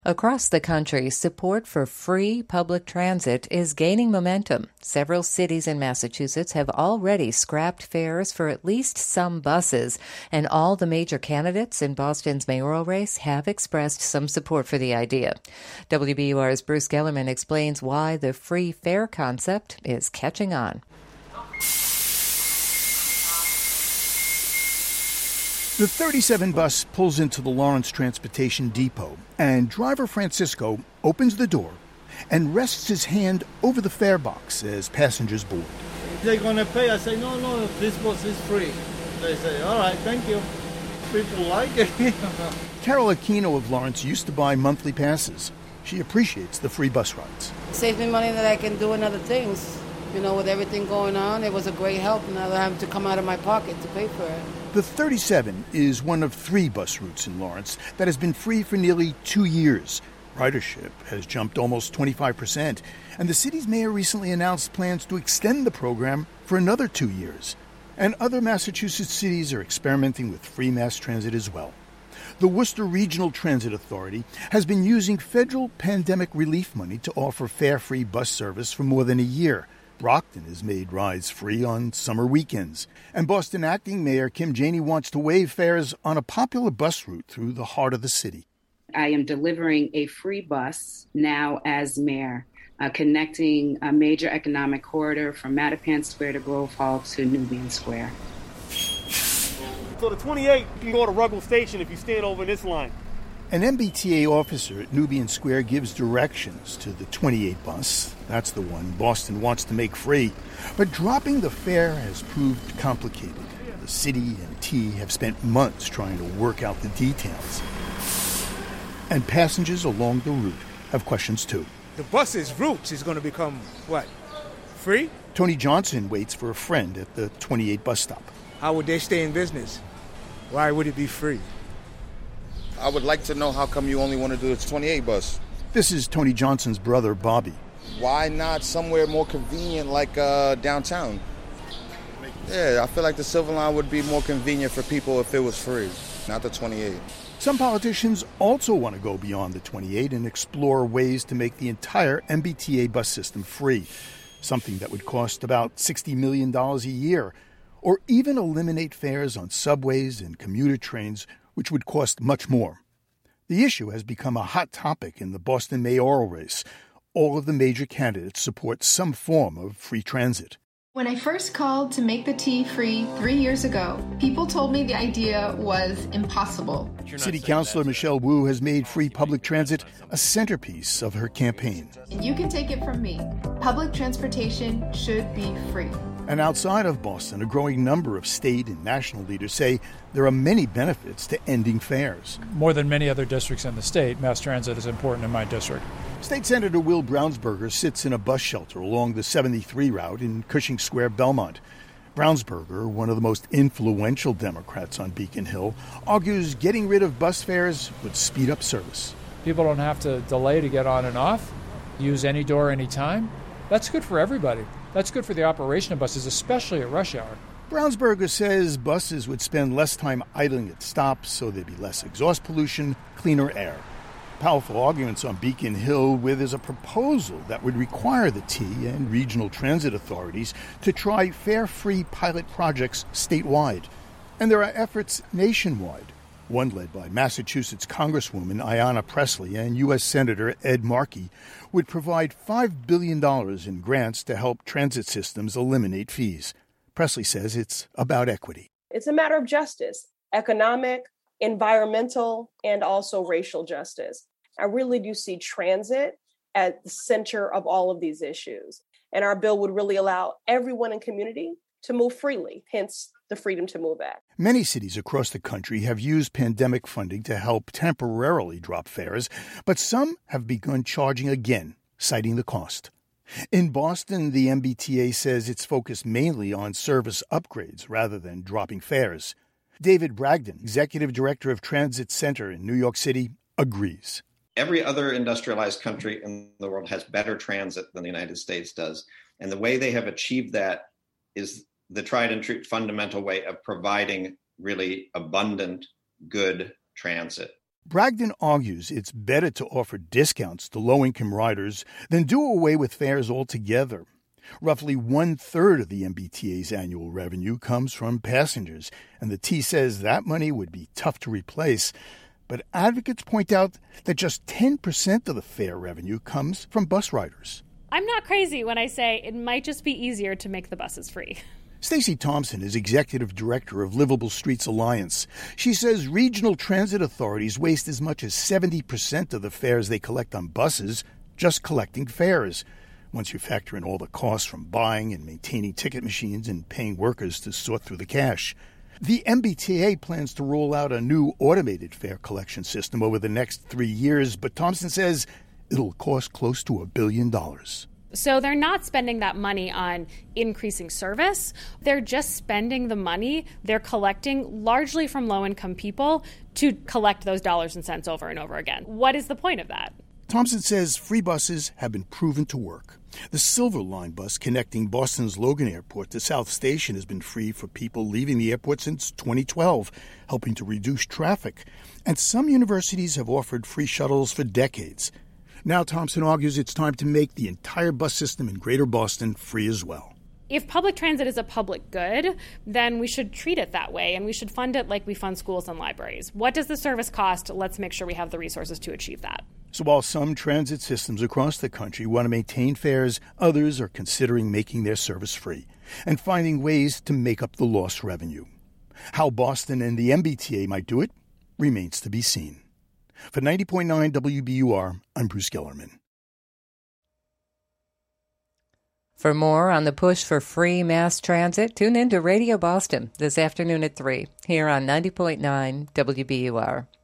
Across the country, support for free public transit is gaining momentum. Several cities in Massachusetts have already scrapped fares for at least some buses, and all the major candidates in Boston's mayoral race have expressed some support for the idea. WBUR's Bruce Gellerman explains why the free fare concept is catching on. The 37 bus pulls into the Lawrence Transportation Depot, and driver Francisco opens the door and rests his hand over the fare box as passengers board. They're going to pay. I say, no, this bus is free. They say, all right, thank you. People like it. Carol Aquino of Lawrence used to buy monthly passes. She appreciates the free bus rides. It saves me money that I can do in other things. You know, with everything going on, it was a great help, and I don't have to come out of my pocket to pay for it. The 37 is one of 3 bus routes in Lawrence that has been free for nearly 2 years. Ridership has jumped almost 25%, and the city's mayor recently announced plans to extend the program for another 2 years. And other Massachusetts cities are experimenting with free mass transit as well. The Worcester Regional Transit Authority has been using federal pandemic relief money to offer fare-free bus service for more than a year. Brockton has made rides free on summer weekends. And Boston Acting Mayor Kim Janey wants to waive fares on a popular bus route through the heart of the city. I am delivering a free bus now as mayor, connecting a major economic corridor from Mattapan Square to Grove Hall to Nubian Square. So the 28 can go to Ruggles Station if you stand over this line. An MBTA officer at Nubian Square gives directions to the 28 bus. That's the one Boston wants to make free. But dropping the fare has proved complicated. The city and T have spent months trying to work out the details. And passengers along the route have questions too. The bus's route is going to become, what, free? Tony Johnson waits for a friend at the 28 bus stop. How would they stay in business? Why would it be free? I would like to know how come you only want to do the 28 bus. This is Tony Johnson's brother, Bobby. Why not somewhere more convenient like downtown? Yeah, I feel like the Silver Line would be more convenient for people if it was free, not the 28. Some politicians also want to go beyond the 28 and explore ways to make the entire MBTA bus system free, something that would cost about $60 million a year, or even eliminate fares on subways and commuter trains, which would cost much more. The issue has become a hot topic in the Boston mayoral race. All of the major candidates support some form of free transit. When I first called to make the T free 3 years ago, people told me the idea was impossible. City Councilor Michelle Wu has made free public transit a centerpiece of her campaign. And you can take it from me. Public transportation should be free. And outside of Boston, a growing number of state and national leaders say there are many benefits to ending fares. More than many other districts in the state, mass transit is important in my district. State Senator Will Brownsberger sits in a bus shelter along the 73 route in Cushing Square, Belmont. Brownsberger, one of the most influential Democrats on Beacon Hill, argues getting rid of bus fares would speed up service. People don't have to delay to get on and off, use any door anytime. That's good for everybody. That's good for the operation of buses, especially at rush hour. Brownsberger says buses would spend less time idling at stops, so there'd be less exhaust pollution, cleaner air. Powerful arguments on Beacon Hill, where there's a proposal that would require the T and regional transit authorities to try fare-free pilot projects statewide. And there are efforts nationwide, one led by Massachusetts Congresswoman Ayanna Pressley and U.S. Senator Ed Markey, would provide $5 billion in grants to help transit systems eliminate fees. Pressley says it's about equity. It's a matter of justice, economic, environmental, and also racial justice. I really do see transit at the center of all of these issues. And our bill would really allow everyone in community to move freely, hence the Freedom to Move Act. Many cities across the country have used pandemic funding to help temporarily drop fares, but some have begun charging again, citing the cost. In Boston, the MBTA says it's focused mainly on service upgrades rather than dropping fares. David Bragdon, executive director of Transit Center in New York City, agrees. Every other industrialized country in the world has better transit than the United States does. And the way they have achieved that is the tried and true fundamental way of providing really abundant, good transit. Bragdon argues it's better to offer discounts to low-income riders than do away with fares altogether. Roughly one-third of the MBTA's annual revenue comes from passengers, and the T says that money would be tough to replace. But advocates point out that just 10% of the fare revenue comes from bus riders. I'm not crazy when I say it might just be easier to make the buses free. Stacey Thompson is executive director of Livable Streets Alliance. She says regional transit authorities waste as much as 70% of the fares they collect on buses just collecting fares. Once you factor in all the costs from buying and maintaining ticket machines and paying workers to sort through the cash. The MBTA plans to roll out a new automated fare collection system over the next 3 years, but Thompson says it'll cost close to $1 billion. So they're not spending that money on increasing service. They're just spending the money they're collecting largely from low-income people to collect those dollars and cents over and over again. What is the point of that? Thompson says free buses have been proven to work. The Silver Line bus connecting Boston's Logan Airport to South Station has been free for people leaving the airport since 2012, helping to reduce traffic. And some universities have offered free shuttles for decades. Now Thompson argues it's time to make the entire bus system in Greater Boston free as well. If public transit is a public good, then we should treat it that way, and we should fund it like we fund schools and libraries. What does the service cost? Let's make sure we have the resources to achieve that. So while some transit systems across the country want to maintain fares, others are considering making their service free and finding ways to make up the lost revenue. How Boston and the MBTA might do it remains to be seen. For 90.9 WBUR, I'm Bruce Gellerman. For more on the push for free mass transit, tune in to Radio Boston this afternoon at 3 here on 90.9 WBUR.